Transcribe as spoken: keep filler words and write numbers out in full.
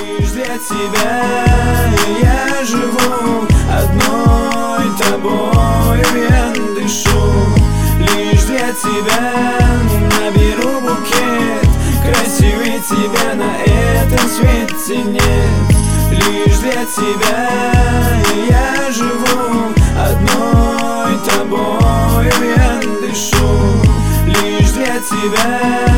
Лишь для тебя я живу, одной тобой я дышу. Лишь для тебя наберу букет, красивее тебя на этом свете нет. Лишь для тебя я живу, одной тобой я дышу. Лишь для тебя